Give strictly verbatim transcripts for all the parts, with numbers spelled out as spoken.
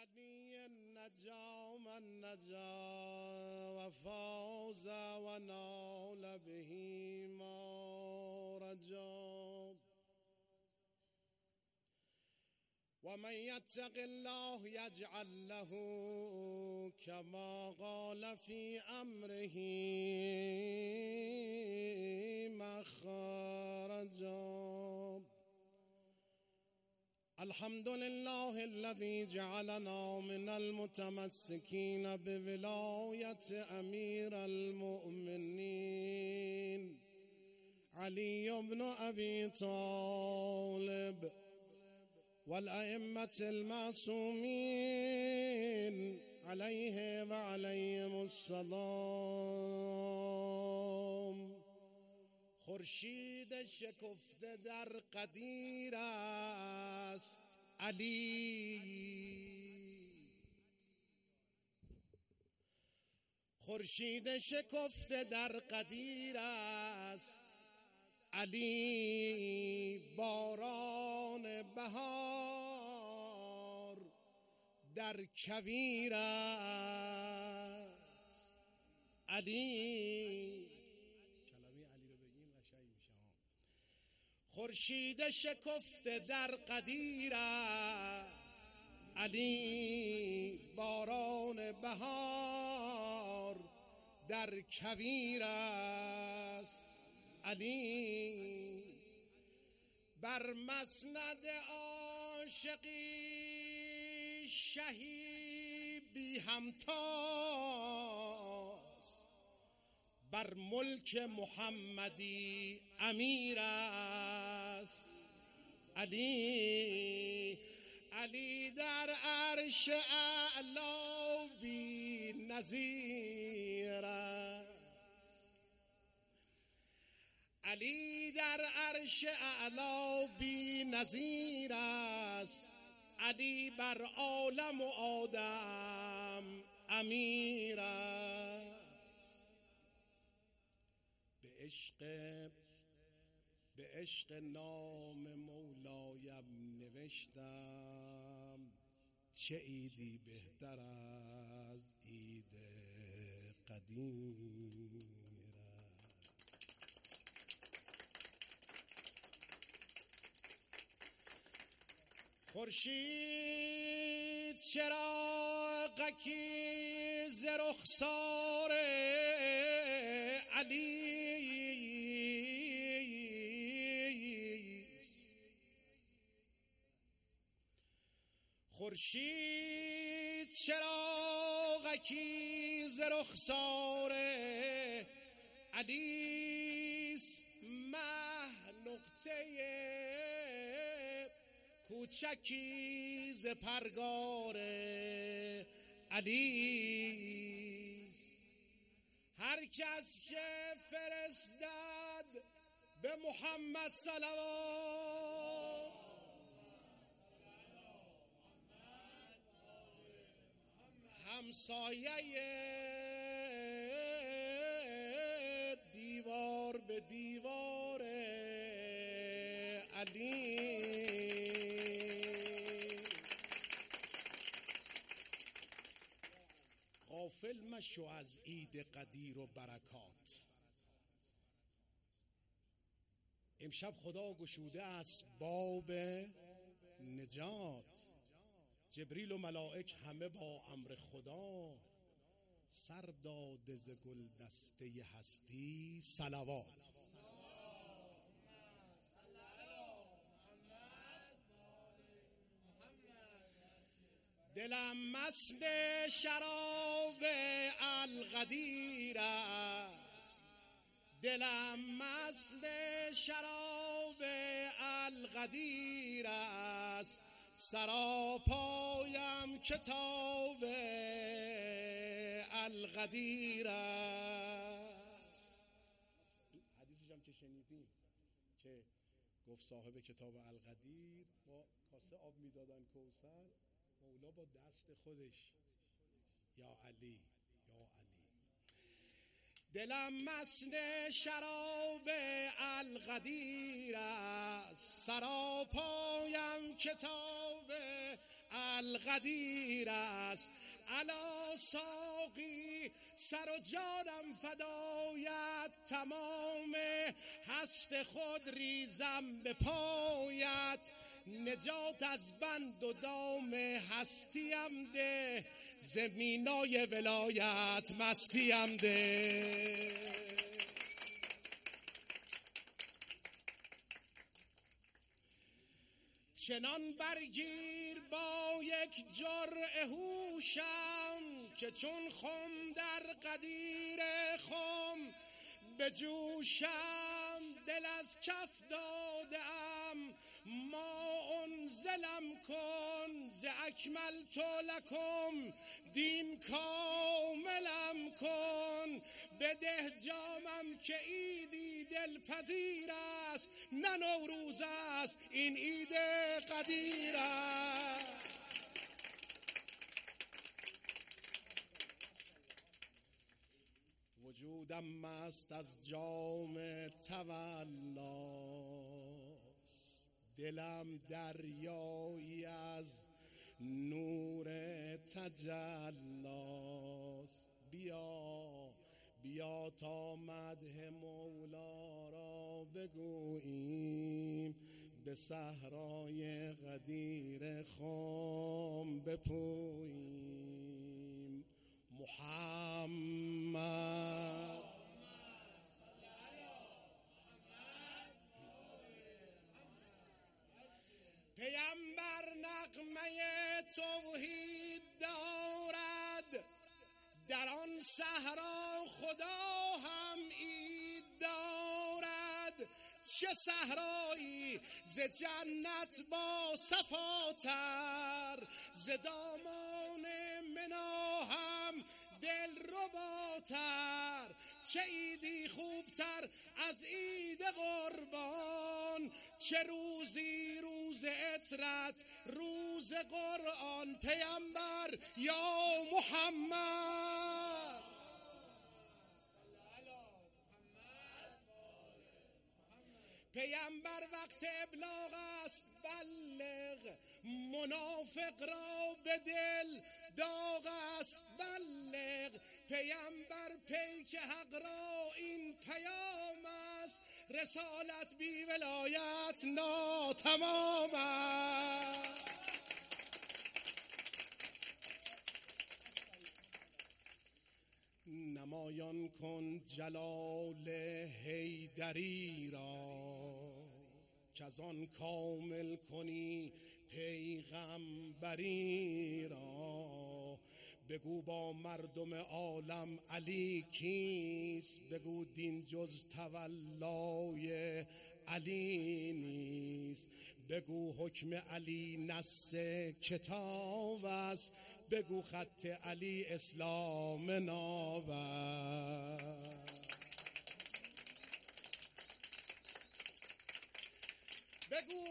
الغني النجا من نجا وفاز ونال به ما رجا ومن يتق الله يجعل له كما قال في أمره مخرجا. الحمد لله الذي جعلنا من المتمسكين بولاية أمير المؤمنين علي بن أبي طالب والأئمة المعصومين عليه وعليهم السلام. خورشید شکفته در قدیر است علی، خورشید شکفته در قدیر است علی، باران بهار در کویر است علی. کلمه علی رو بگیم قشنگ میشه. خورشید شکفته در قدیر است علی، باران بهار در کویر است علی. بر مسند عاشقی شهی بی همتاست، بر ملک محمدی امیر است علی. علی در عرش اعلا بی نظیر است، علی در عرش اعلا بی نظیر است، علی بر عالم و آدم امیر است. به عشق به عشق نام مولایم نوشتم، چه عیدی بهتر از عید قدیر. خورشید چراغکی ز رخسار علی، خورشید چراغکی ز رخسار علی، مه نقطه کوچکی ز پرگار علی. هر کس که فرستد به محمد صلوات، همسایه دیوار به دیوار علی. غافل مشو از عید قدیر و برکات. امشب خدا گشوده است باب نجات، جبریل و ملائک همه با امر خدا، سر داده ز گل دسته هستی صلوات. دلم مست شراب القدیر است، دلم مست شراب القدیر است، سراپایم کتاب القدیر است. حدیثش هم که شنیدیم که گفت صاحب کتاب القدیر با کاسه آب میدادن کوثر، مولا با دست خودش یا علی یا علی. دلم مست شراب القدیر است، سراپایم کتاب القدیر است. الا ساقی سر و جانم فدایت، تمام هست خود ریزم به پایت. نجات از بند و دام هستیم ده، زمینای ولایت مستیم ده. چنان برگیر با یک جرعه هوشم، که چون خم در قدیر خم به جوشم. دل از کف دادم ما انزلم کن، ز اکملت لکم دین کاملم کن. بده جامم که عیدی دلپذیر است، نه نوروز است این عید قدیر است. وجودم مست از جام تولاست، دلم دریایی از نور تجلاست. بیا بیا تا مدح مولا را بگوییم، به صحرای غدیر خم بپوییم. محمد پیامبر نغمه توحید دارد، در آن صحرا خدا هم عید دارد. چه صحرایی ز جنت با صفاتر، ز دامان منا هم دل رباتر. چه عیدی خوبتر از عید قربان، چه روزی روز عطرت روز قرآن. پیامبر یا محمد پیامبر وقت ابلاغ است بلغ، منافق را به دل داغ است بلغ. پیامبر پیک حق را این پیام است، رسالت بی ولایت ناتمام است. نمایان کن جلال حیدری را، که از آن کامل کنی پیغمبری را. بگو با مردم عالم علی کیست، بگو دین جز تولای علی نیست. بگو حکم علی نص کتاب است، بگو خط علی اسلام ناب است. بگو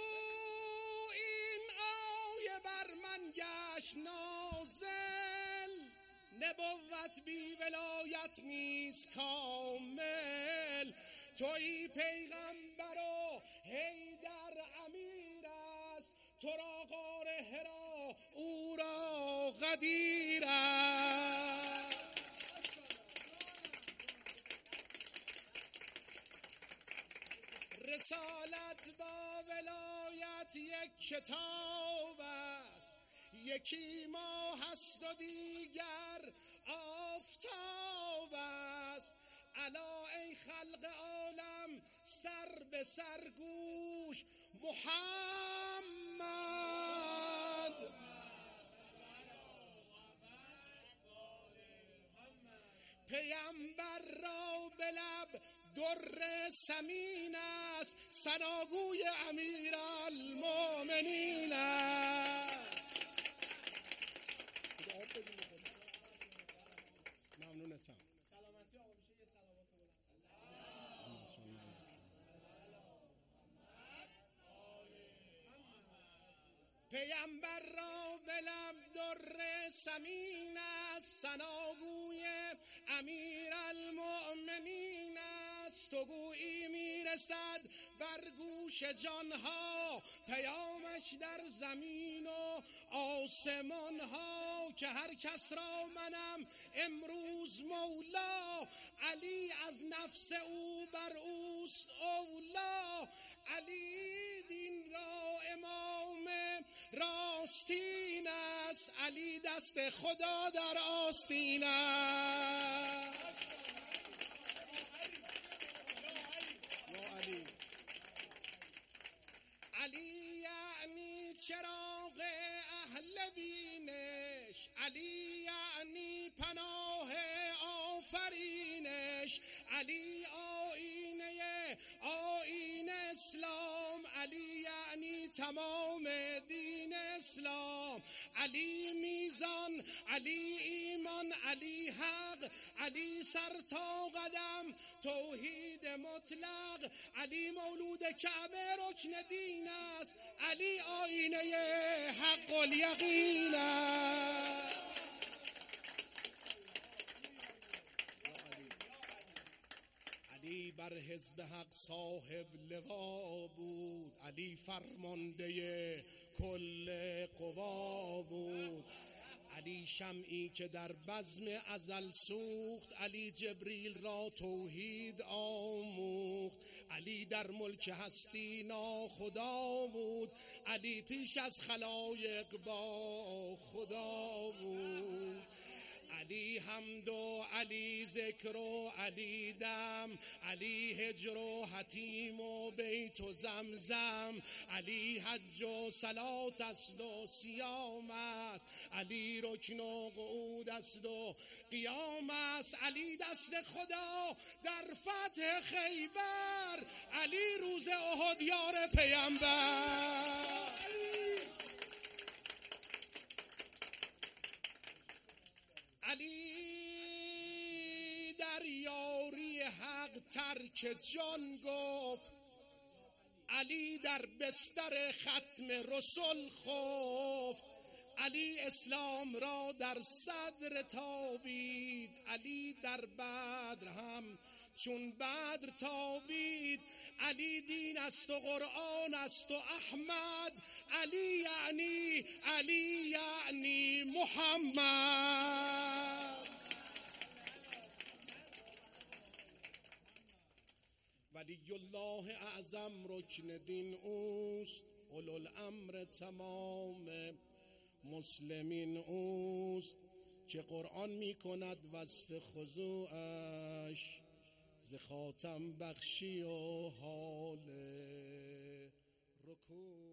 این آیه بر من گشت نازل، نبوت بی ولایت نیست کامل. تویی پیغمبر و حیدر امیر است، تو را غار حرا او را غدیر است. رسالت با ولایت یک کتاب است، یکی ماه است و دیگر آفتاب است. الا ای خلق عالم سر به سر گوش، محمد پیامبر را به لب در ثمین است، ثناگوی امیر المؤمنین است. ممنونتم. سلامتی آقا میشه یه صلوات بلند. پیامبر را به لب در ثمین است، ثناگوی امیر المؤمنین است. تو گویی میرسد بر گوش جانها، پیامش در زمین و آسمان ها، که هر کس را منم امروز مولا، علی از نفس او بر اوست اولا. علی دین را امام راستین است، علی دست خدا در آستین است. علی علی یعنی چراغ اهل بینش، علی یعنی پناه آفرینش، علی آینه آیین اسلام، علی یعنی تمام دین اسلام. علی میزان، علی ایمان، علی حق، علی سر تا قدم توحید مطلق، علی مولود کعبه رکن دین است، علی آینه حق الیقین است. علی بر حزب حق صاحب لوا بود، علی فرمانده کل قوا بود، علی شمعی که در بزم ازل سوخت، علی جبریل را توحید آموخت، علی در ملک هستی ناخدا بود، علی پیش از خلایق با خدا بود. علی حمد و علی ذکر و علی دم، علی هجر و حتیم و بیت و زمزم، علی حج و صلات است و صیام است، علی رکن و قعود است و قیام است، علی دست خدا در فتح خیبر، علی روز احد یار پیامبر. علی در یاری حق ترک جان گفت، علی در بستر ختم رسل خفت، علی اسلام را در صدر تابید، علی در بدر هم چون بدر تابید، علی دین است و قرآن است و احمد، علی یعنی علی یعنی محمد. ولی الله اعظم رکن دین اوست، اولو الامر تمام مسلمین اوست، که قرآن می کند وصف خضوعش، ز خاتم بخشی و حال رکوع.